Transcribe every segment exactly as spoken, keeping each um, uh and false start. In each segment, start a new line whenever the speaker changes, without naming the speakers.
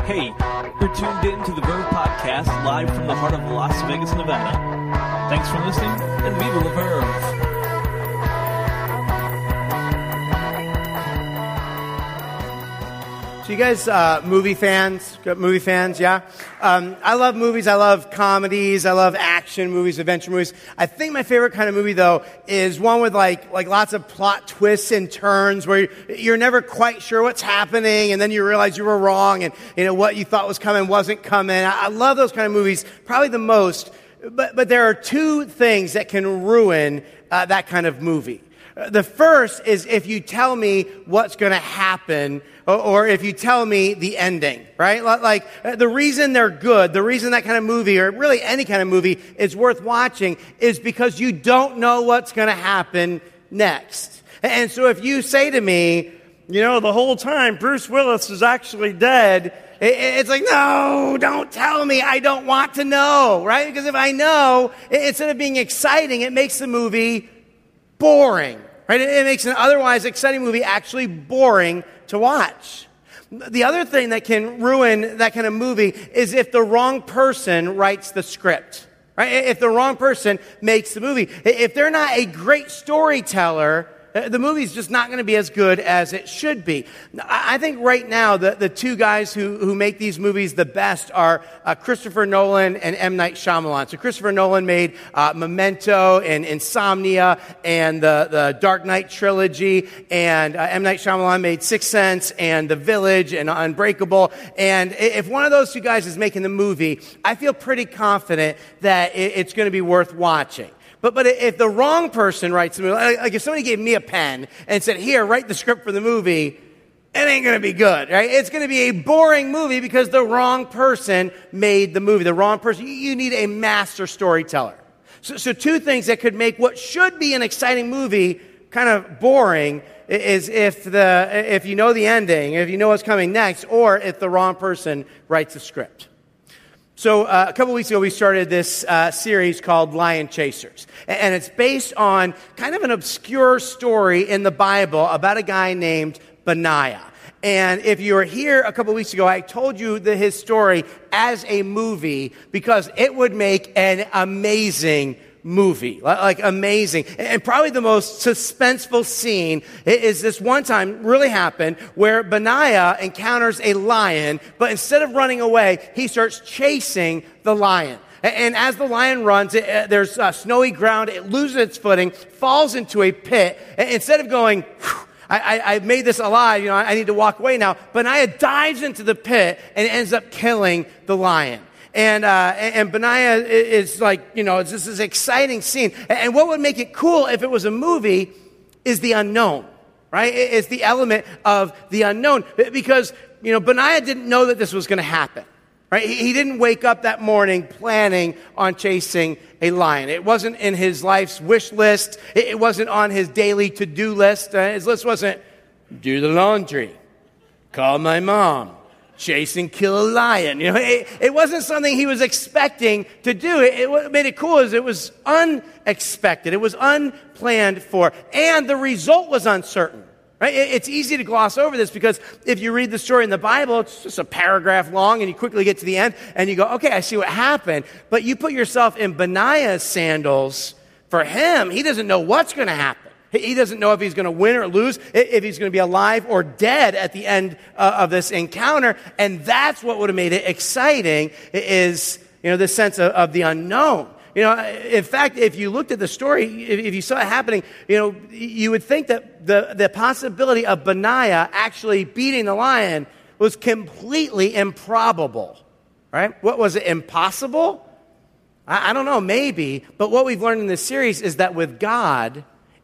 Hey, you're tuned in to the Verve Podcast live from the heart of Las Vegas, Nevada. Thanks for listening, and viva la Verve!
So you guys, uh, movie fans, movie fans, yeah? Um, I love movies. I love comedies. I love action movies, adventure movies. I think my favorite kind of movie, though, is one with like like lots of plot twists and turns where you're, you're never quite sure what's happening, and then you realize you were wrong, and you know what you thought was coming wasn't coming. I, I love those kind of movies, probably the most. But but there are two things that can ruin uh, that kind of movie. The first is if you tell me what's going to happen, or, or if you tell me the ending, right? Like, the reason they're good, the reason that kind of movie, or really any kind of movie, is worth watching is because you don't know what's going to happen next. And so if you say to me, you know, the whole time Bruce Willis is actually dead, it's like, no, don't tell me. I don't want to know, right? Because if I know, instead of being exciting, it makes the movie boring. Right? It makes an otherwise exciting movie actually boring to watch. The other thing that can ruin that kind of movie is if the wrong person writes the script. Right? If the wrong person makes the movie. If they're not a great storyteller, the movie's just not going to be as good as it should be. I think right now the, the two guys who, who make these movies the best are uh, Christopher Nolan and M. Night Shyamalan. So Christopher Nolan made uh, Memento and Insomnia and the, the Dark Knight trilogy, and uh, M. Night Shyamalan made Sixth Sense and The Village and Unbreakable. And if one of those two guys is making the movie, I feel pretty confident that it, it's going to be worth watching. But but if the wrong person writes the movie, like if somebody gave me a pen and said, here, write the script for the movie, it ain't going to be good, right? It's going to be a boring movie because the wrong person made the movie. The wrong person. You need a master storyteller. So, so two things that could make what should be an exciting movie kind of boring is if the if you know the ending, if you know what's coming next, or if the wrong person writes the script. So uh, a couple weeks ago, we started this uh, series called Lion Chasers. And it's based on kind of an obscure story in the Bible about a guy named Benaiah. And if you were here a couple weeks ago, I told you the, his story as a movie because it would make an amazing movie, like amazing. And probably the most suspenseful scene is this one time really happened where Benaiah encounters a lion, but instead of running away, he starts chasing the lion. And as the lion runs, it, uh, there's uh, snowy ground, it loses its footing, falls into a pit. And instead of going, I, I, I made this alive, you know, I need to walk away now, Benaiah dives into the pit and ends up killing the lion. And, uh, and Benaiah is like, you know, it's just this exciting scene. And what would make it cool if it was a movie is the unknown, right? It's the element of the unknown. Because, you know, Benaiah didn't know that this was going to happen, right? He didn't wake up that morning planning on chasing a lion. It wasn't in his life's wish list. It wasn't on his daily to-do list. His list wasn't do the laundry, call my mom, chase and kill a lion. You know, it, it wasn't something he was expecting to do. It, it what made it cool is it was unexpected. It was unplanned for, and the result was uncertain. Right? It, it's easy to gloss over this because if you read the story in the Bible, it's just a paragraph long, and you quickly get to the end, and you go, "Okay, I see what happened." But you put yourself in Benaiah's sandals. For him, he doesn't know what's going to happen. He doesn't know if he's going to win or lose, if he's going to be alive or dead at the end uh, of this encounter. And that's what would have made it exciting is, you know, this sense of, of the unknown. You know, in fact, if you looked at the story, if, if you saw it happening, you know, you would think that the, the possibility of Benaiah actually beating the lion was completely improbable, right? What was it, impossible? I, I don't know, maybe. But what we've learned in this series is that with God,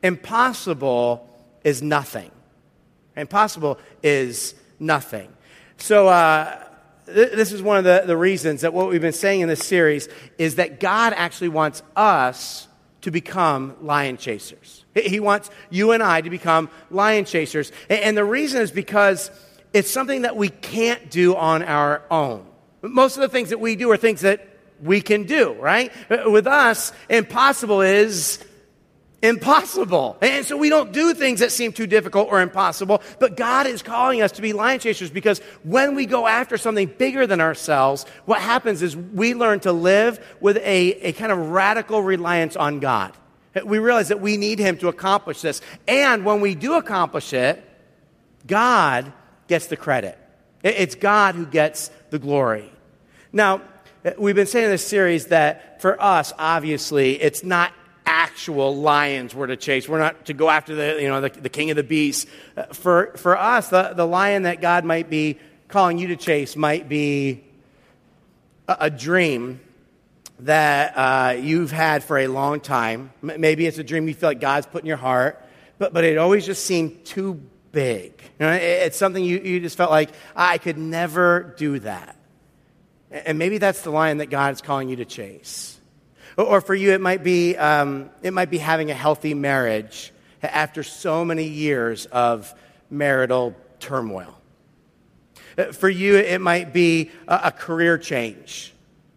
impossible is nothing. Impossible is nothing. So uh, th- this is one of the, the reasons that what we've been saying in this series is that God actually wants us to become lion chasers. He wants you and I to become lion chasers. And, and the reason is because it's something that we can't do on our own. Most of the things that we do are things that we can do, right? With us, impossible is impossible. And so we don't do things that seem too difficult or impossible, but God is calling us to be lion chasers, because when we go after something bigger than ourselves, what happens is we learn to live with a, a kind of radical reliance on God. We realize that we need him to accomplish this. And when we do accomplish it, God gets the credit. It's God who gets the glory. Now, we've been saying in this series that for us, obviously, it's not actual lions we're to chase. We're not to go after the, you know, the, the king of the beasts. For, for us, the, the lion that God might be calling you to chase might be a, a dream that uh, you've had for a long time. M- maybe it's a dream you feel like God's put in your heart, but, but it always just seemed too big. You know, it, it's something you, you just felt like, I could never do that. And maybe that's the lion that God is calling you to chase. Or, or for you, it might be um, it might be having a healthy marriage after so many years of marital turmoil. For you, it might be a, a career change.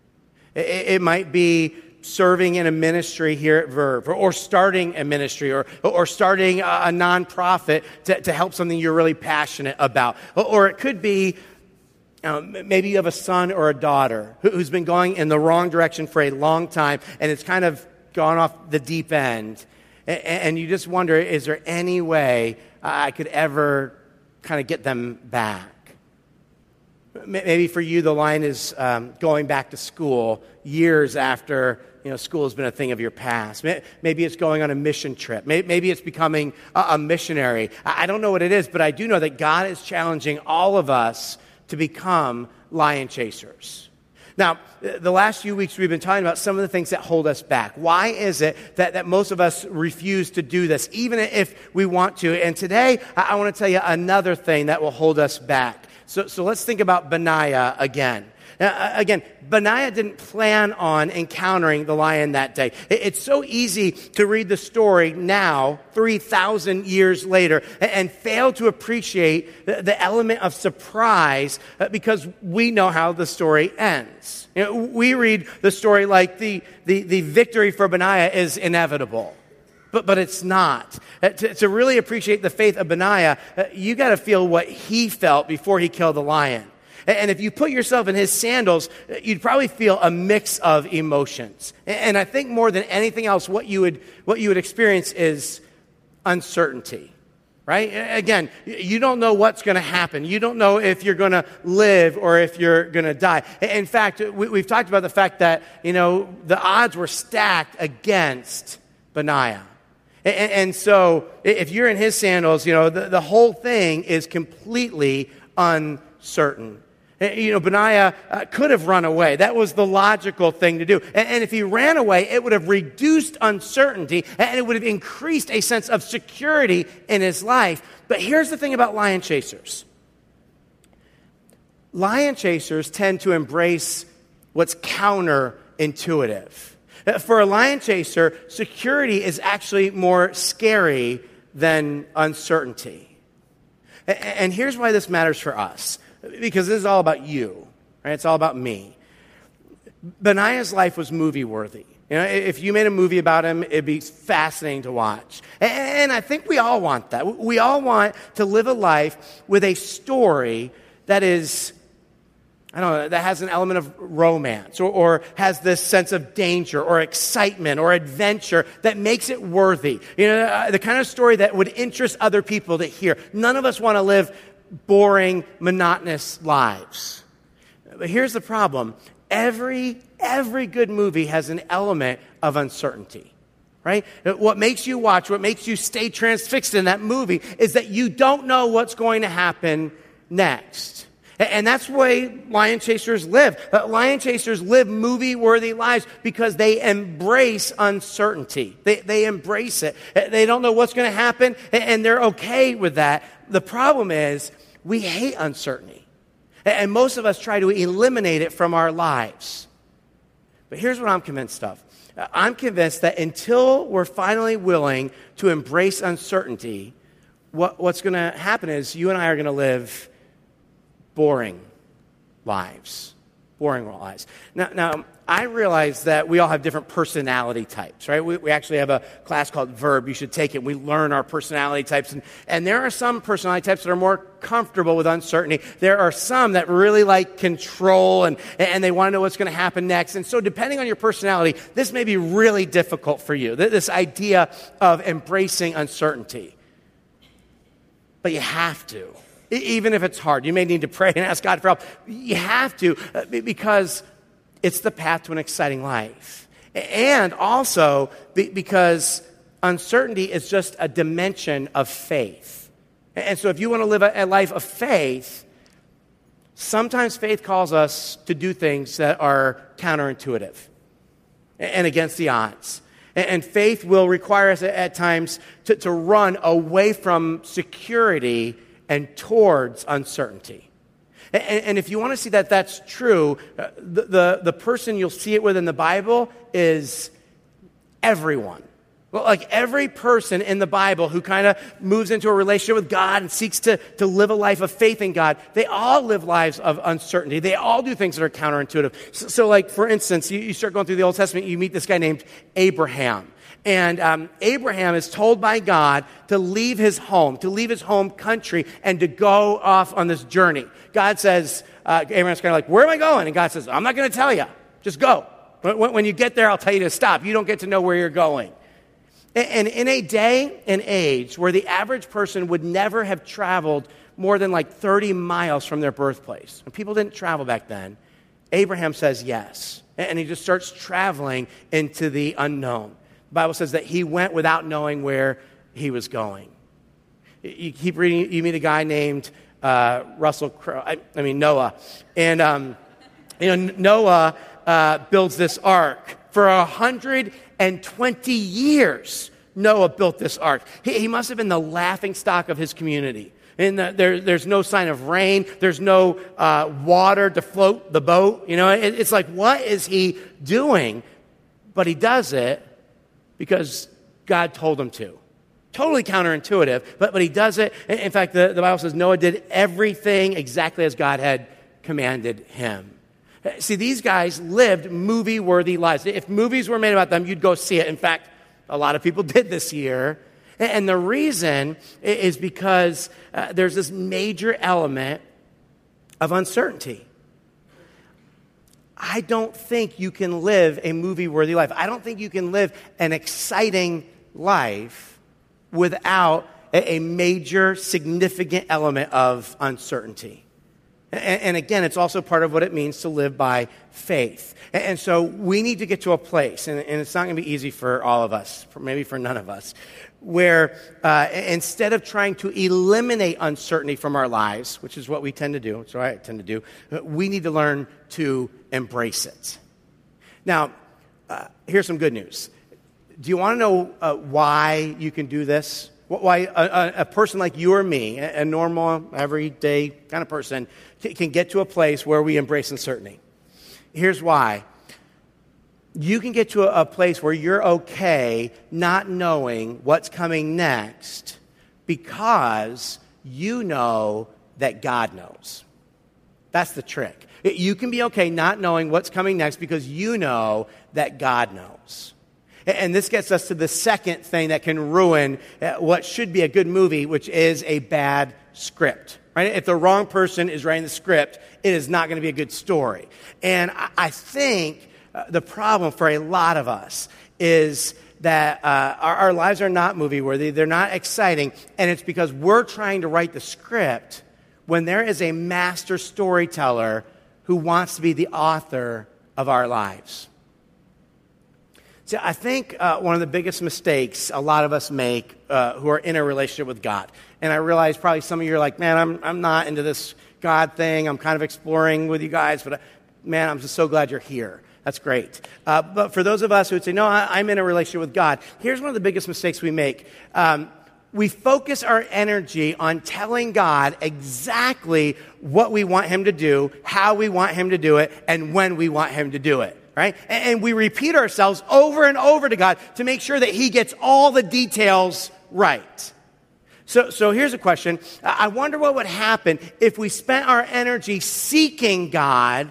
It might be serving in a ministry here at Verve, or, or starting a ministry, or, or starting a, a nonprofit to, to help something you're really passionate about. Or, or it could be um, maybe you have a son or a daughter who, who's been going in the wrong direction for a long time, and it's kind of gone off the deep end. And, and you just wonder, is there any way I could ever kind of get them back? Maybe for you, the line is um, going back to school years after, you know, school has been a thing of your past. Maybe it's going on a mission trip. Maybe it's becoming a missionary. I don't know what it is, but I do know that God is challenging all of us to become lion chasers. Now, the last few weeks we've been talking about some of the things that hold us back. Why is it that, that most of us refuse to do this, even if we want to? And today, I, I want to tell you another thing that will hold us back. So, so let's think about Benaiah again. Now, again, Benaiah didn't plan on encountering the lion that day. It, it's so easy to read the story now, three thousand years later, and, and fail to appreciate the, the element of surprise uh, because we know how the story ends. You know, we read the story like the, the, the victory for Benaiah is inevitable. But but it's not. Uh, to, to really appreciate the faith of Benaiah, uh, you got to feel what he felt before he killed the lion. And, and if you put yourself in his sandals, uh, you'd probably feel a mix of emotions. And, and I think more than anything else, what you would what you would experience is uncertainty. Right? Again, you don't know what's going to happen. You don't know if you're going to live or if you're going to die. In fact, we, we've talked about the fact that, you know, the odds were stacked against Benaiah. And, and so if you're in his sandals, you know, the, the whole thing is completely uncertain. You know, Benaiah uh, could have run away. That was the logical thing to do. And, and if he ran away, it would have reduced uncertainty, and it would have increased a sense of security in his life. But here's the thing about lion chasers. Lion chasers tend to embrace what's counterintuitive. For a lion chaser, security is actually more scary than uncertainty. And here's why this matters for us. Because this is all about you. Right? It's all about me. Benaiah's life was movie-worthy. You know, if you made a movie about him, it'd be fascinating to watch. And I think we all want that. We all want to live a life with a story that is, I don't know, that has an element of romance or, or has this sense of danger or excitement or adventure that makes it worthy. You know, uh, the kind of story that would interest other people to hear. None of us want to live boring, monotonous lives. But here's the problem. Every, every good movie has an element of uncertainty. Right? What makes you watch, what makes you stay transfixed in that movie is that you don't know what's going to happen next. And that's the way lion chasers live. Lion chasers live movie-worthy lives because they embrace uncertainty. They, they embrace it. They don't know what's going to happen, and they're okay with that. The problem is we hate uncertainty. And most of us try to eliminate it from our lives. But here's what I'm convinced of. I'm convinced that until we're finally willing to embrace uncertainty, what, what's going to happen is you and I are going to live boring lives. boring lives. Now, now, I realize that we all have different personality types, right? We, we actually have a class called Verb. You should take it. We learn our personality types. And, and there are some personality types that are more comfortable with uncertainty. There are some that really like control, and, and they want to know what's going to happen next. And so depending on your personality, this may be really difficult for you, this idea of embracing uncertainty. But you have to. Even if it's hard, you may need to pray and ask God for help. You have to, because it's the path to an exciting life. And also because uncertainty is just a dimension of faith. And so if you want to live a life of faith, sometimes faith calls us to do things that are counterintuitive and against the odds. And faith will require us at times to, to run away from security and towards uncertainty. And, and if you want to see that that's true, uh, the, the, the person you'll see it with in the Bible is everyone. Well, like every person in the Bible who kind of moves into a relationship with God and seeks to, to live a life of faith in God, they all live lives of uncertainty. They all do things that are counterintuitive. So, so like, for instance, you, you start going through the Old Testament, you meet this guy named Abraham. And um, Abraham is told by God to leave his home, to leave his home country, and to go off on this journey. God says, uh, Abraham's kind of like, where am I going? And God says, I'm not going to tell you. Just go. When, when you get there, I'll tell you to stop. You don't get to know where you're going. And, and in a day and age where the average person would never have traveled more than like thirty miles from their birthplace, and people didn't travel back then, Abraham says yes. And he just starts traveling into the unknown. The Bible says that he went without knowing where he was going. You keep reading, you meet a guy named uh, Russell Crowe, I, I mean Noah. And um, you know, Noah uh, builds this ark. For one hundred twenty years, Noah built this ark. He, he must have been the laughingstock of his community. And the, there, there's no sign of rain. There's no uh, water to float the boat. You know, it, it's like, what is he doing? But he does it because God told him to. Totally counterintuitive, but, but he does it. In fact, the, the Bible says Noah did everything exactly as God had commanded him. See, these guys lived movie-worthy lives. If movies were made about them, you'd go see it. In fact, a lot of people did this year. And the reason is because uh, there's this major element of uncertainty. I don't think you can live a movie-worthy life. I don't think you can live an exciting life without a major, significant element of uncertainty. And again, it's also part of what it means to live by faith. And so we need to get to a place, and it's not going to be easy for all of us, maybe for none of us, where uh, instead of trying to eliminate uncertainty from our lives, which is what we tend to do, it's what I tend to do, we need to learn to embrace it. Now, uh, here's some good news. Do you want to know uh, why you can do this? Why a, a person like you or me, a normal, everyday kind of person, can get to a place where we embrace uncertainty. Here's why. You can get to a, a place where you're okay not knowing what's coming next because you know that God knows. That's the trick. You can be okay not knowing what's coming next because you know that God knows. And this gets us to the second thing that can ruin what should be a good movie, which is a bad script. Right? If the wrong person is writing the script, it is not going to be a good story. And I think the problem for a lot of us is that uh, our, our lives are not movie-worthy. They're not exciting. And it's because we're trying to write the script when there is a master storyteller who wants to be the author of our lives. See, I think uh, one of the biggest mistakes a lot of us make uh, who are in a relationship with God, and I realize probably some of you are like, man, I'm I'm not into this God thing. I'm kind of exploring with you guys, but uh, man, I'm just so glad you're here. That's great. Uh, but for those of us who would say, no, I, I'm in a relationship with God, here's one of the biggest mistakes we make. Um, we focus our energy on telling God exactly what we want him to do, how we want him to do it, and when we want him to do it. Right? And we repeat ourselves over and over to God to make sure that he gets all the details right. So, so here's a question. I wonder what would happen if we spent our energy seeking God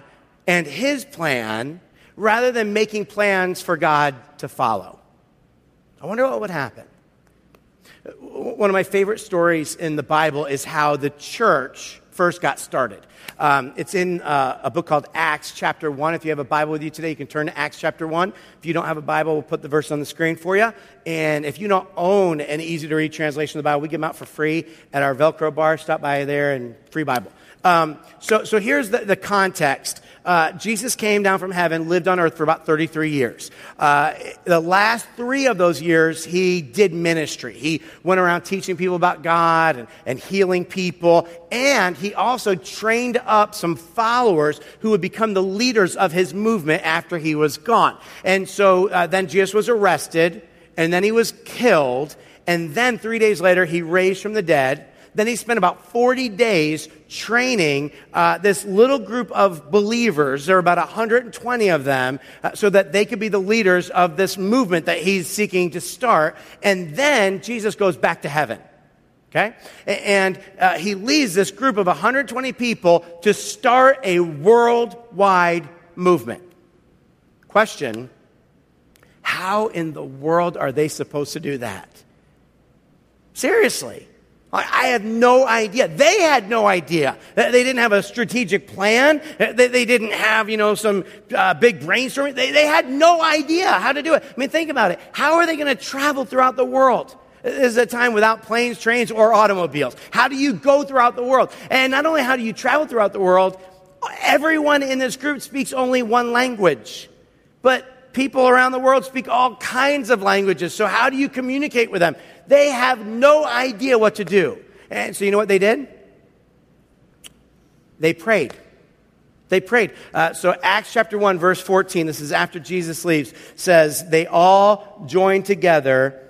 and his plan rather than making plans for God to follow. I wonder what would happen. One of my favorite stories in the Bible is how the church first got started. Um, it's in uh, a book called Acts chapter one. If you have a Bible with you today, you can turn to Acts chapter one. If you don't have a Bible, we'll put the verse on the screen for you. And if you don't own an easy-to-read translation of the Bible, we give them out for free at our Velcro bar. Stop by there and free Bible. Um, so, so here's the, the context. Uh, Jesus came down from heaven, lived on earth for about thirty-three years. Uh, the last three of those years, he did ministry. He went around teaching people about God and, and healing people. And he also trained up some followers who would become the leaders of his movement after he was gone. And so uh, then Jesus was arrested, and then he was killed. And then three days later, he raised from the dead. Then he spent about forty days training uh, this little group of believers. There are about one hundred twenty of them, uh, so that they could be the leaders of this movement that he's seeking to start. And then Jesus goes back to heaven. Okay? And uh, he leads this group of one hundred twenty people to start a worldwide movement. Question: how in the world are they supposed to do that? Seriously. I have no idea. They had no idea. They didn't have a strategic plan. They didn't have, you know, some uh, big brainstorming. They, they had no idea how to do it. I mean, think about it. How are they going to travel throughout the world? This is a time without planes, trains, or automobiles. How do you go throughout the world? And not only how do you travel throughout the world, everyone in this group speaks only one language. But people around the world speak all kinds of languages. So how do you communicate with them? They have no idea what to do. And so you know what they did? They prayed. They prayed. Uh, so Acts chapter one, verse fourteen, this is after Jesus leaves, says, they all joined together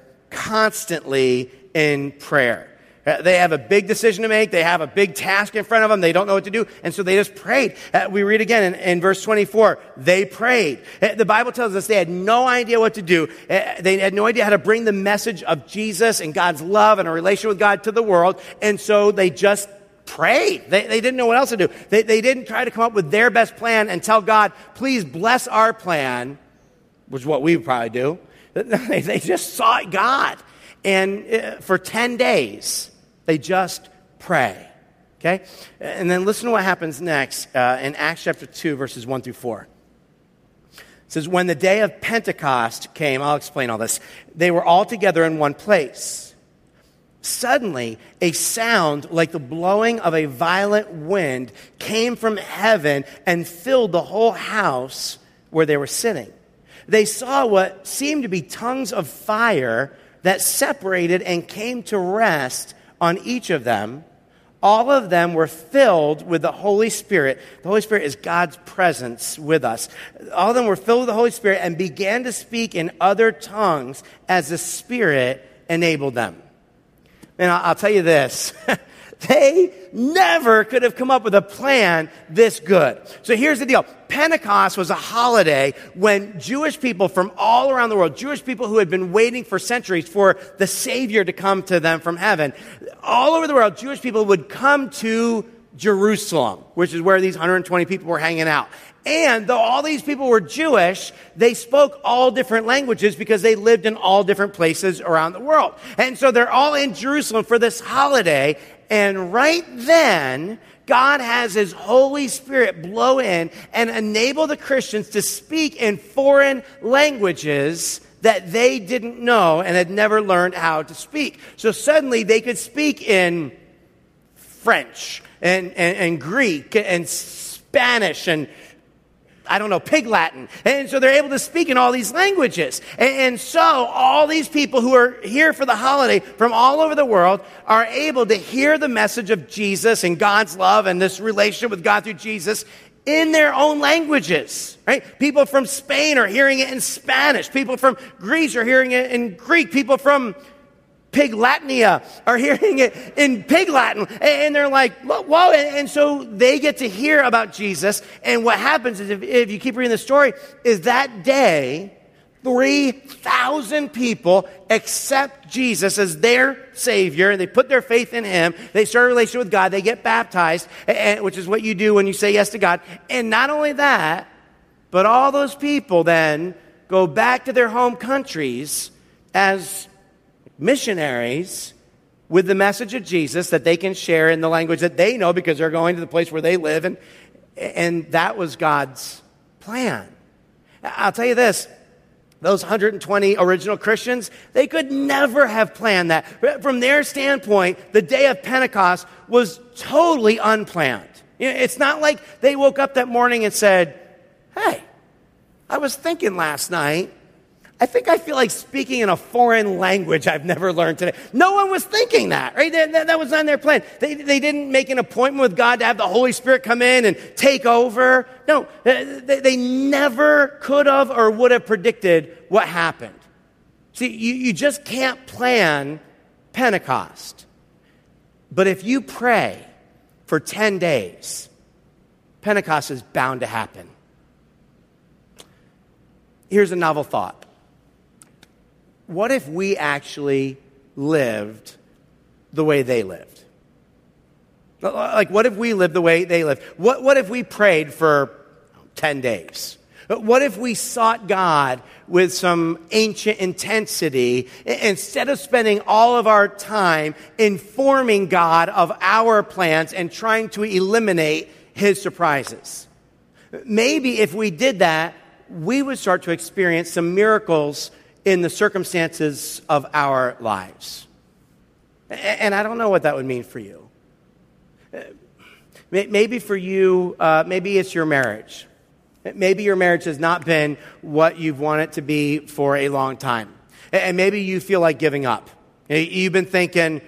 constantly in prayer. Uh, they have a big decision to make. They have a big task in front of them. They don't know what to do. And so they just prayed. Uh, we read again in, in verse twenty-four, they prayed. Uh, the Bible tells us they had no idea what to do. Uh, they had no idea how to bring the message of Jesus and God's love and a relation with God to the world. And so they just prayed. They, they didn't know what else to do. They, they didn't try to come up with their best plan and tell God, please bless our plan, which is what we would probably do. They, they just sought God. And uh, for ten days, they just pray, okay? And then listen to what happens next uh, in Acts chapter two, verses one through four. It says, when the day of Pentecost came, I'll explain all this, they were all together in one place. Suddenly, a sound like the blowing of a violent wind came from heaven and filled the whole house where they were sitting. They saw what seemed to be tongues of fire that separated and came to rest on each of them. All of them were filled with the Holy Spirit. The Holy Spirit is God's presence with us. All of them were filled with the Holy Spirit and began to speak in other tongues as the Spirit enabled them. And I'll tell you this. They never could have come up with a plan this good. So here's the deal. Pentecost was a holiday when Jewish people from all around the world, Jewish people who had been waiting for centuries for the Savior to come to them from heaven, all over the world, Jewish people would come to Jerusalem, which is where these one hundred twenty people were hanging out. And though all these people were Jewish, they spoke all different languages because they lived in all different places around the world. And so they're all in Jerusalem for this holiday. And right then, God has His Holy Spirit blow in and enable the Christians to speak in foreign languages that they didn't know and had never learned how to speak. So suddenly they could speak in French and, and, and Greek and Spanish and I don't know, Pig Latin. And so they're able to speak in all these languages. And, and so all these people who are here for the holiday from all over the world are able to hear the message of Jesus and God's love and this relationship with God through Jesus in their own languages, right? People from Spain are hearing it in Spanish. People from Greece are hearing it in Greek. People from Pig Latinia are hearing it in Pig Latin. And they're like, whoa. And so they get to hear about Jesus. And what happens is, if, if you keep reading the story, is that day, three thousand people accept Jesus as their Savior. They put their faith in Him. They start a relationship with God. They get baptized, which is what you do when you say yes to God. And not only that, but all those people then go back to their home countries as missionaries with the message of Jesus that they can share in the language that they know because they're going to the place where they live. And, and that was God's plan. I'll tell you this. Those one hundred twenty original Christians, they could never have planned that. From their standpoint, the day of Pentecost was totally unplanned. It's not like they woke up that morning and said, hey, I was thinking last night, I think I feel like speaking in a foreign language I've never learned today. No one was thinking that, right? That, that, that was on their plan. They, they didn't make an appointment with God to have the Holy Spirit come in and take over. No, they, they never could have or would have predicted what happened. See, you, you just can't plan Pentecost. But if you pray for ten days, Pentecost is bound to happen. Here's a novel thought. What if we actually lived the way they lived? Like, what if we lived the way they lived? What, what if we prayed for ten days? What if we sought God with some ancient intensity instead of spending all of our time informing God of our plans and trying to eliminate His surprises? Maybe if we did that, we would start to experience some miracles in the circumstances of our lives. And I don't know what that would mean for you. Maybe for you, uh, maybe it's your marriage. Maybe your marriage has not been what you've wanted it to be for a long time. And maybe you feel like giving up. You've been thinking,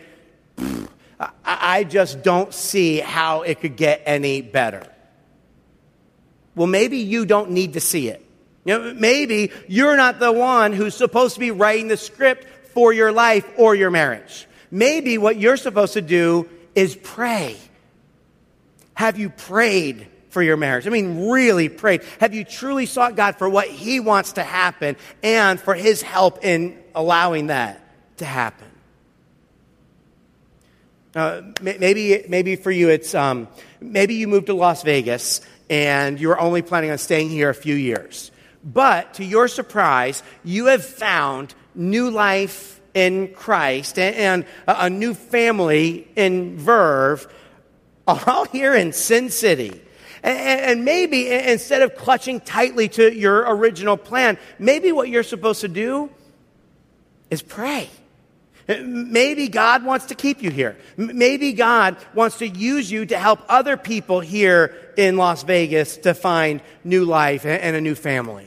I just don't see how it could get any better. Well, maybe you don't need to see it. You know, maybe you're not the one who's supposed to be writing the script for your life or your marriage. Maybe what you're supposed to do is pray. Have you prayed for your marriage? I mean, really prayed. Have you truly sought God for what He wants to happen and for His help in allowing that to happen? Uh, maybe, maybe for you, it's um, maybe you moved to Las Vegas and you were only planning on staying here a few years. But to your surprise, you have found new life in Christ and, and a, a new family in Verve, all here in Sin City. And, and maybe instead of clutching tightly to your original plan, maybe what you're supposed to do is pray. Maybe God wants to keep you here. Maybe God wants to use you to help other people here in Las Vegas to find new life and a new family.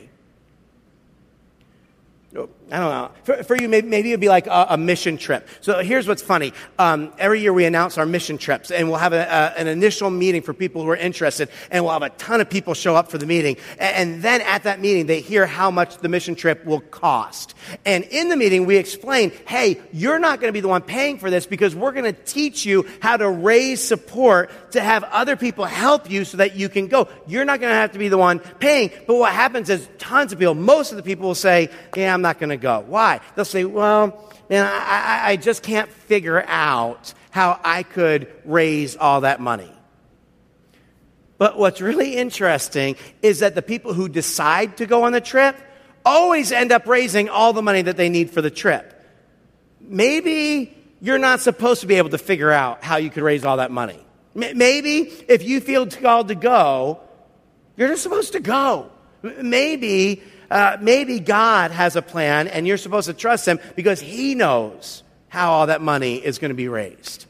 I don't know. For, for you, maybe, maybe it'd be like a, a mission trip. So here's what's funny. Um, every year we announce our mission trips, and we'll have a, a, an initial meeting for people who are interested, and we'll have a ton of people show up for the meeting. And, and then at that meeting, they hear how much the mission trip will cost. And in the meeting, we explain, hey, you're not going to be the one paying for this because we're going to teach you how to raise support to have other people help you so that you can go. You're not going to have to be the one paying. But what happens is tons of people, most of the people will say, yeah, I'm not going to go. Why? They'll say, well, man, I, I just can't figure out how I could raise all that money. But what's really interesting is that the people who decide to go on the trip always end up raising all the money that they need for the trip. Maybe you're not supposed to be able to figure out how you could raise all that money. Maybe if you feel called to go, you're just supposed to go. Maybe Uh, maybe God has a plan and you're supposed to trust Him because He knows how all that money is going to be raised.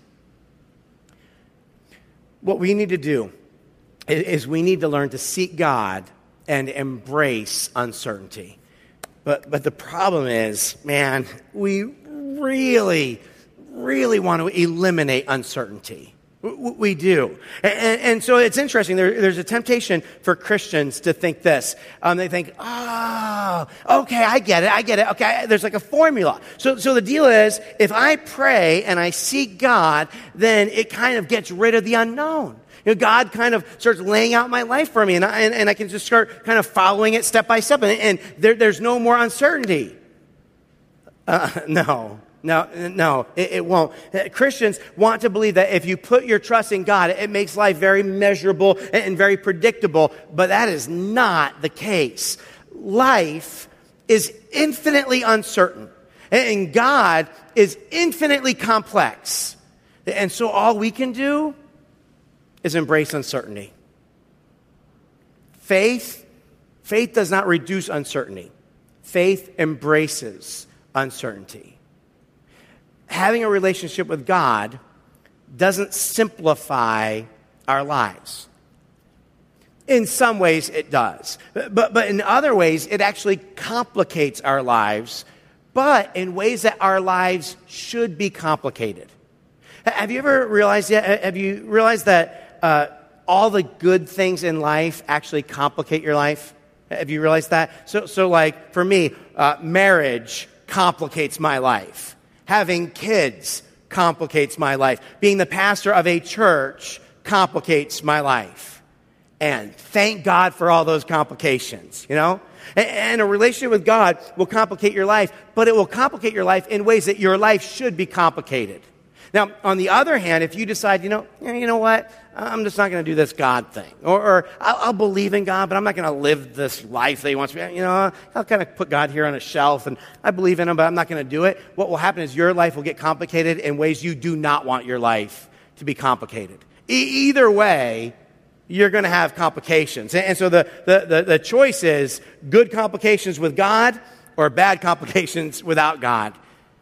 What we need to do is, is we need to learn to seek God and embrace uncertainty. But, but the problem is, man, we really, really want to eliminate uncertainty. We do. And, and so it's interesting. There, there's a temptation for Christians to think this. Um, they think, oh, okay, I get it. I get it. Okay, there's like a formula. So, so the deal is, if I pray and I seek God, then it kind of gets rid of the unknown. You know, God kind of starts laying out my life for me, and I, and, and I can just start kind of following it step by step, and, and there, there's no more uncertainty. Uh, no, no, no, it, it won't. Christians want to believe that if you put your trust in God, it makes life very measurable and very predictable, but that is not the case. Life is infinitely uncertain, and God is infinitely complex. And so all we can do is embrace uncertainty. Faith, faith does not reduce uncertainty. Faith embraces uncertainty. Having a relationship with God doesn't simplify our lives. In some ways, it does. But, but in other ways, it actually complicates our lives, but in ways that our lives should be complicated. Have you ever realized yet, have you realized that uh, all the good things in life actually complicate your life? Have you realized that? So, so like, for me, uh, marriage complicates my life. Having kids complicates my life. Being the pastor of a church complicates my life. And thank God for all those complications, you know? And, and a relationship with God will complicate your life, but it will complicate your life in ways that your life should be complicated. Now, on the other hand, if you decide, you know, you know what, I'm just not going to do this God thing. Or, or I'll, I'll believe in God, but I'm not going to live this life that he wants me to. You know, I'll kind of put God here on a shelf, and I believe in him, but I'm not going to do it. What will happen is your life will get complicated in ways you do not want your life to be complicated. E- either way, you're going to have complications. And, and so the, the, the, the choice is good complications with God or bad complications without God.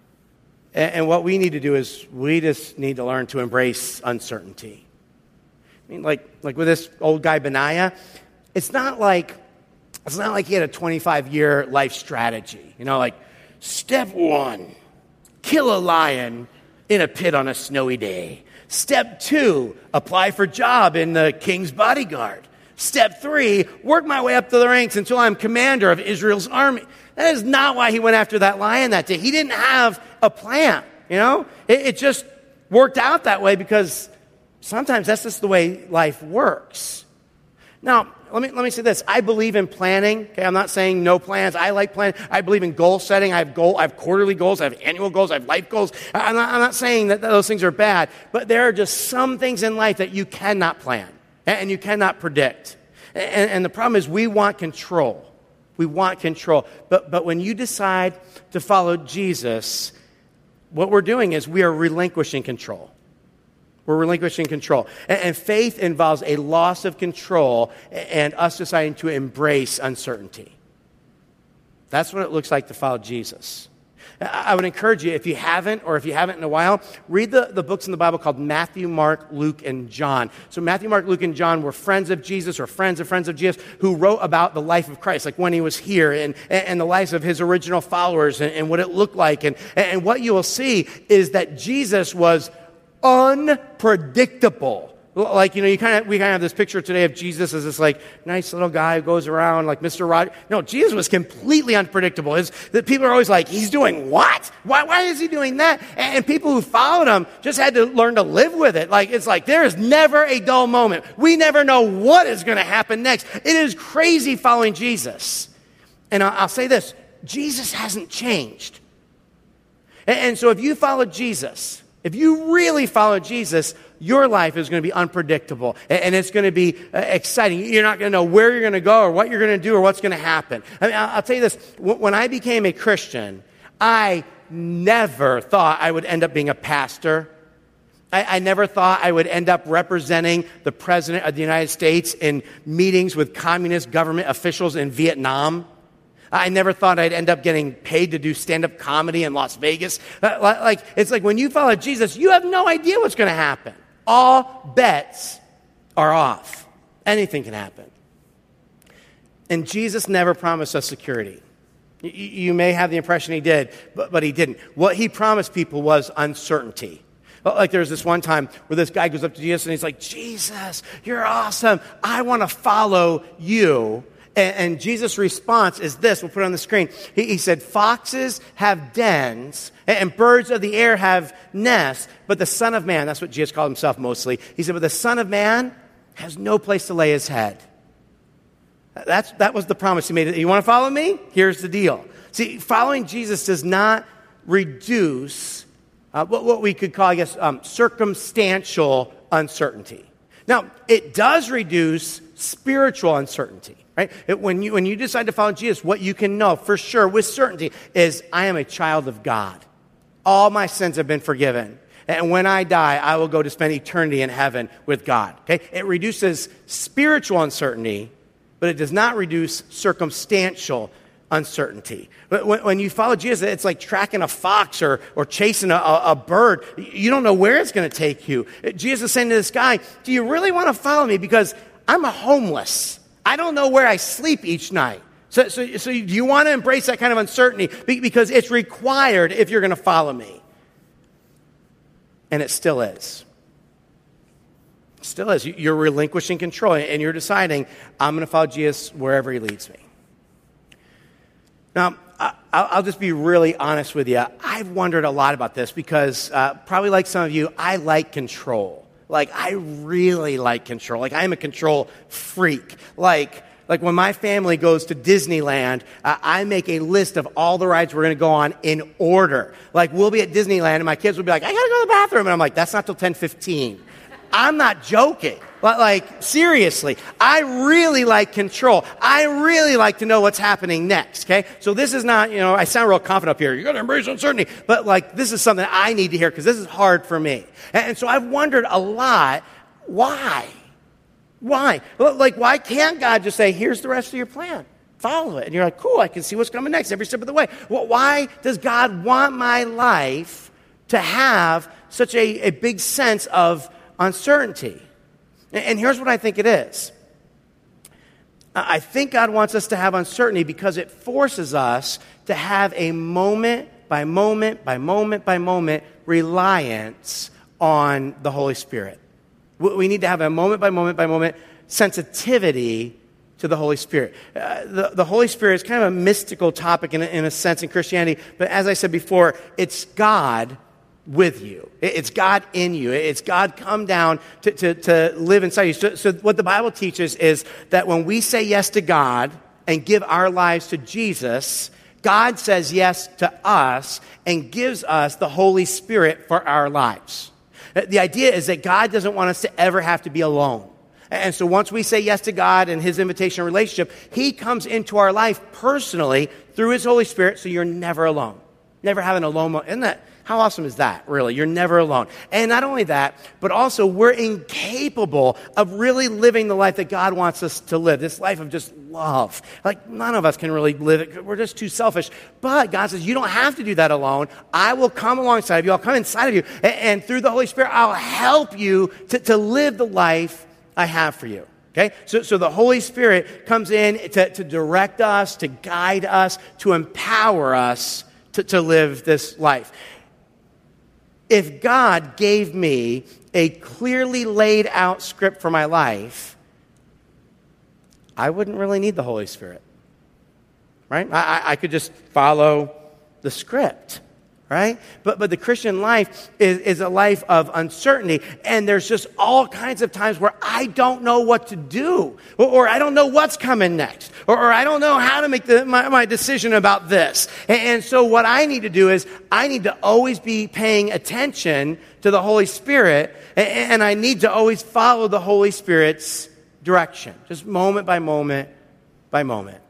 And what we need to do is we just need to learn to embrace uncertainty. I mean, like, like with this old guy, Benaiah, it's not like, it's not like he had a twenty-five year life strategy. You know, like, step one, kill a lion in a pit on a snowy day. Step two, apply for a job in the king's bodyguard. Step three, work my way up to the ranks until I'm commander of Israel's army. That is not why he went after that lion that day. He didn't have a plan, you know? It, it just worked out that way because sometimes that's just the way life works. Now, let me let me say this. I believe in planning. Okay, I'm not saying no plans. I like planning. I believe in goal setting. I have goal. I have quarterly goals. I have annual goals. I have life goals. I'm not, I'm not saying that those things are bad, but there are just some things in life that you cannot plan and you cannot predict. And, and the problem is we want control. We want control. But, but when you decide to follow Jesus, what we're doing is we are relinquishing control. We're relinquishing control. And, and faith involves a loss of control and us deciding to embrace uncertainty. That's what it looks like to follow Jesus. I would encourage you, if you haven't, or if you haven't in a while, read the, the books in the Bible called Matthew, Mark, Luke, and John. So Matthew, Mark, Luke, and John were friends of Jesus or friends of friends of Jesus who wrote about the life of Christ, like when he was here, and, and the lives of his original followers, and, and what it looked like. And, and what you will see is that Jesus was unpredictable. Like, you know, you kind of we kind of have this picture today of Jesus as this, like, nice little guy who goes around like Mister Rogers. No, Jesus was completely unpredictable. His, the people are always like, he's doing what? Why, why is he doing that? And, and people who followed him just had to learn to live with it. Like, it's like there is never a dull moment. We never know what is going to happen next. It is crazy following Jesus. And I'll, I'll say this, Jesus hasn't changed. And, and so if you follow Jesus, if you really follow Jesus, your life is going to be unpredictable, and it's going to be exciting. You're not going to know where you're going to go or what you're going to do or what's going to happen. I mean, I'll tell you this. When I became a Christian, I never thought I would end up being a pastor. I, I never thought I would end up representing the President of the United States in meetings with communist government officials in Vietnam. I never thought I'd end up getting paid to do stand-up comedy in Las Vegas. Like, it's like when you follow Jesus, you have no idea what's going to happen. All bets are off. Anything can happen. And Jesus never promised us security. You, you may have the impression he did, but, but he didn't. What he promised people was uncertainty. Like there was this one time where this guy goes up to Jesus and he's like, Jesus, you're awesome. I want to follow you. And, and Jesus' response is this. We'll put it on the screen. He, he said, foxes have dens and, and birds of the air have nests, but the Son of Man, that's what Jesus called himself mostly. He said, but the Son of Man has no place to lay his head. That's, that was the promise he made. You want to follow me? Here's the deal. See, following Jesus does not reduce uh, what, what we could call, I guess, um, circumstantial uncertainty. Now, it does reduce spiritual uncertainty, right? It, when, you, when you decide to follow Jesus, what you can know for sure with certainty is I am a child of God. All my sins have been forgiven. And when I die, I will go to spend eternity in heaven with God. Okay? It reduces spiritual uncertainty, but it does not reduce circumstantial uncertainty. When, when you follow Jesus, it's like tracking a fox or, or chasing a, a bird. You don't know where it's going to take you. Jesus is saying to this guy, do you really want to follow me? Because I'm a homeless. I don't know where I sleep each night. So, so, so do you want to embrace that kind of uncertainty? Because it's required if you're going to follow me. And it still is. It still is. You're relinquishing control and you're deciding, I'm going to follow Jesus wherever he leads me. Now, I'll just be really honest with you. I've wondered a lot about this because uh, probably like some of you, I like control. Like, I really like control. Like, I'm a control freak. Like, like when my family goes to Disneyland, uh, I make a list of all the rides we're going to go on in order. Like, we'll be at Disneyland, and my kids will be like, I got to go to the bathroom. And I'm like, that's not till ten fifteen. I'm not joking. Like, seriously, I really like control. I really like to know what's happening next, okay? So this is not, you know, I sound real confident up here. You got to embrace uncertainty. But, like, this is something I need to hear because this is hard for me. And, and so I've wondered a lot, why? Why? Like, why can't God just say, here's the rest of your plan? Follow it. And you're like, cool, I can see what's coming next every step of the way. Well, why does God want my life to have such a, a big sense of uncertainty? And here's what I think it is. I think God wants us to have uncertainty because it forces us to have a moment by moment by moment by moment reliance on the Holy Spirit. We need to have a moment by moment by moment sensitivity to the Holy Spirit. Uh, the, the Holy Spirit is kind of a mystical topic in a, in a sense in Christianity, but as I said before, it's God with you. It's God in you. It's God come down to, to, to live inside you. So, so what the Bible teaches is that when we say yes to God and give our lives to Jesus, God says yes to us and gives us the Holy Spirit for our lives. The idea is that God doesn't want us to ever have to be alone. And so once we say yes to God and his invitation relationship, he comes into our life personally through his Holy Spirit, so you're never alone. Never having a alone moment. Isn't that, how awesome is that, really? You're never alone. And not only that, but also we're incapable of really living the life that God wants us to live, this life of just love. Like, none of us can really live it. We're just too selfish. But God says, you don't have to do that alone. I will come alongside of you. I'll come inside of you. And, and through the Holy Spirit, I'll help you to, to live the life I have for you. Okay? So, so the Holy Spirit comes in to, to direct us, to guide us, to empower us to, to live this life. If God gave me a clearly laid out script for my life, I wouldn't really need the Holy Spirit, right? I, I could just follow the script, right? But but the Christian life is, is a life of uncertainty, and there's just all kinds of times where I don't know what to do, or, or I don't know what's coming next, or, or I don't know how to make the, my, my decision about this. And, and so what I need to do is I need to always be paying attention to the Holy Spirit, and, and I need to always follow the Holy Spirit's direction, just moment by moment by moment.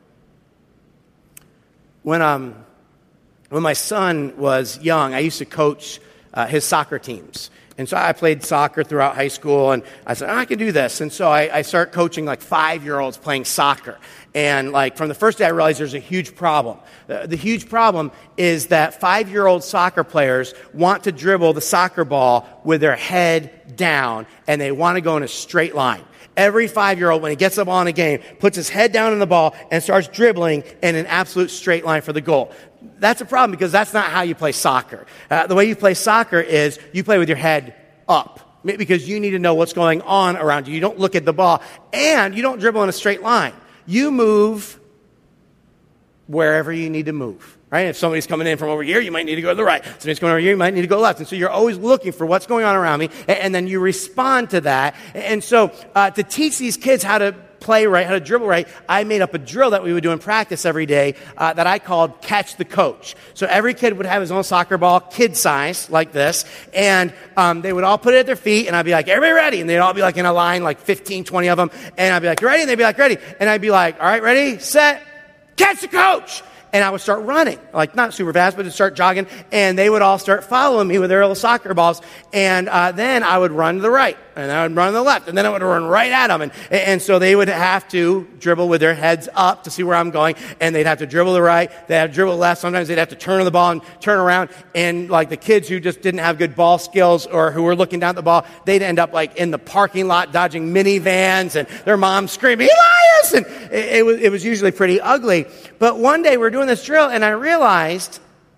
When um. When my son was young, I used to coach uh, his soccer teams. And so I played soccer throughout high school, and I said, oh, I can do this. And so I, I started coaching like five-year-olds playing soccer. And like from the first day, I realized there's a huge problem. The, the huge problem is that five-year-old soccer players want to dribble the soccer ball with their head down, and they want to go in a straight line. Every five-year-old, when he gets the ball in a game, puts his head down in the ball and starts dribbling in an absolute straight line for the goal. That's a problem because that's not how you play soccer. Uh, the way you play soccer is you play with your head up because you need to know what's going on around you. You don't look at the ball, and you don't dribble in a straight line. You move wherever you need to move. right? If somebody's coming in from over here, you might need to go to the right. If somebody's coming over here, you might need to go left. And so you're always looking for what's going on around me, and, and then you respond to that. And so uh, to teach these kids how to play right, how to dribble right, I made up a drill that we would do in practice every day uh, that I called Catch the Coach. So every kid would have his own soccer ball, kid size, like this, and um, they would all put it at their feet, and I'd be like, everybody ready? And they'd all be like in a line, like fifteen, twenty of them, and I'd be like, you ready? And they'd be like, ready. And I'd be like, all right, ready, set, catch the coach! And I would start running, like not super fast, but to start jogging, and they would all start following me with their little soccer balls, and uh, then I would run to the right, and I would run to the left, and then I would run right at them, and, and so they would have to dribble with their heads up to see where I'm going, and they'd have to dribble to the right, they'd have to dribble to the left, sometimes they'd have to turn on the ball and turn around, and like the kids who just didn't have good ball skills or who were looking down at the ball, they'd end up like in the parking lot dodging minivans, and their mom screaming, Elias! And it, it, was, it was usually pretty ugly, but one day we're doing this drill, and I realized,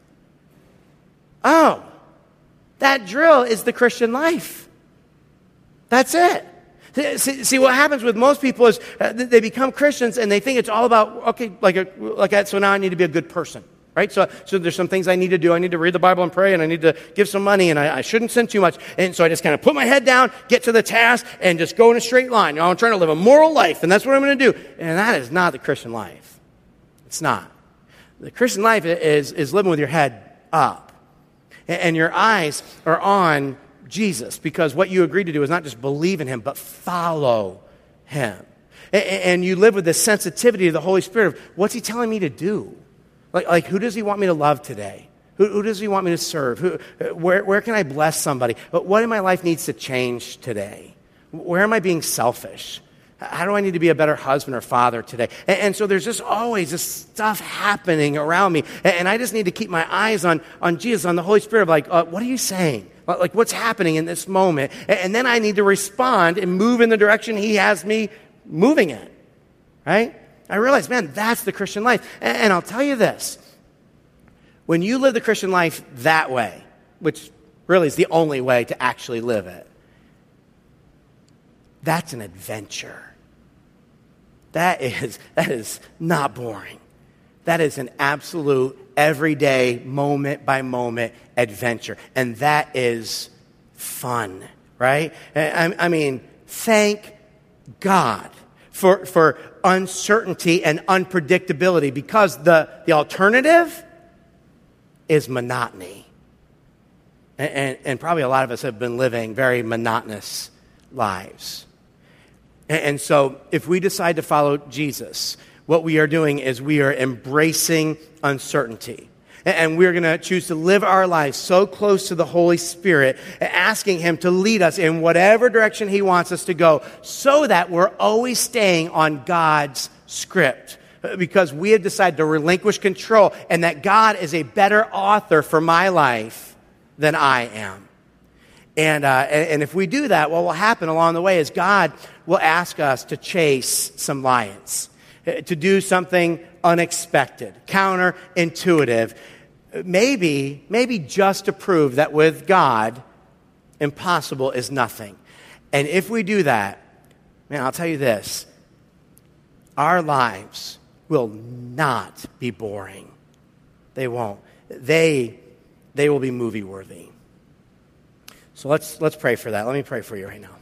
oh, that drill is the Christian life. That's it. See, see, what happens with most people is uh, they become Christians and they think it's all about, okay, like, a, like that, so now I need to be a good person, right? So, so there's some things I need to do. I need to read the Bible and pray, and I need to give some money, and I, I shouldn't sin too much. And so I just kind of put my head down, get to the task, and just go in a straight line. You know, I'm trying to live a moral life, and that's what I'm going to do. And that is not the Christian life. It's not. The Christian life is, is living with your head up. And your eyes are on Jesus, because what you agreed to do is not just believe in him, but follow him. And you live with this sensitivity to the Holy Spirit of, what's he telling me to do? Like, like who does he want me to love today? Who, who does he want me to serve? Who, where, where can I bless somebody? What in my life needs to change today? Where am I being selfish? How do I need to be a better husband or father today? And, and so there's just always this stuff happening around me. And, and I just need to keep my eyes on, on Jesus, on the Holy Spirit, of like, uh, what are you saying? Like, what's happening in this moment? And, and then I need to respond and move in the direction he has me moving in, right? I realize, man, that's the Christian life. And, and I'll tell you this. When you live the Christian life that way, which really is the only way to actually live it, that's an adventure. That is, that is not boring. That is an absolute everyday, moment by moment adventure. And that is fun, right? I, I mean, thank God for, for uncertainty and unpredictability, because the, the alternative is monotony. And, and, and probably a lot of us have been living very monotonous lives. And so if we decide to follow Jesus, what we are doing is we are embracing uncertainty. And we're going to choose to live our lives so close to the Holy Spirit, asking him to lead us in whatever direction he wants us to go, so that we're always staying on God's script. Because we have decided to relinquish control, and that God is a better author for my life than I am. And, uh, and if we do that, what will happen along the way is God will ask us to chase some lions, to do something unexpected, counterintuitive, maybe, maybe just to prove that with God, impossible is nothing. And if we do that, man, I'll tell you this, our lives will not be boring. They won't. They, they will be movie-worthy. So let's let's pray for that. Let me pray for you right now.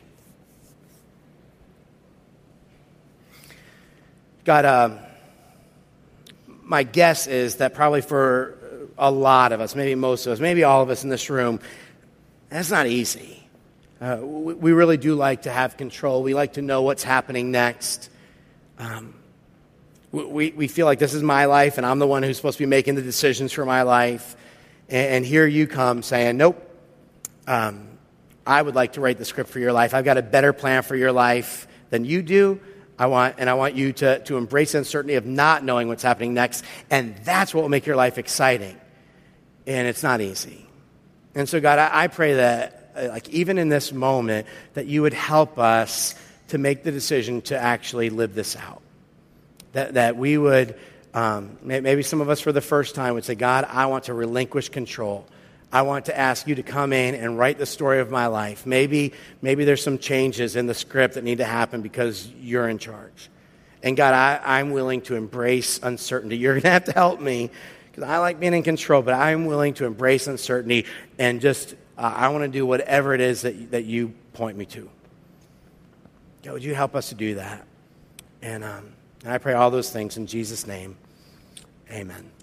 God, uh, my guess is that probably for a lot of us, maybe most of us, maybe all of us in this room, that's not easy. Uh, we, we really do like to have control. We like to know what's happening next. Um, we, we feel like this is my life, and I'm the one who's supposed to be making the decisions for my life. And, and here you come saying, nope. Um, I would like to write the script for your life. I've got a better plan for your life than you do. I want, and I want you to, to embrace the uncertainty of not knowing what's happening next. And that's what will make your life exciting. And it's not easy. And so, God, I, I pray that, uh, like, even in this moment, that you would help us to make the decision to actually live this out. That, that we would, um, maybe some of us for the first time would say, God, I want to relinquish control. I want to ask you to come in and write the story of my life. Maybe, maybe there's some changes in the script that need to happen because you're in charge. And God, I, I'm willing to embrace uncertainty. You're going to have to help me, because I like being in control, but I'm willing to embrace uncertainty and just, uh, I want to do whatever it is that, that you point me to. God, would you help us to do that? And, um, and I pray all those things in Jesus' name. Amen.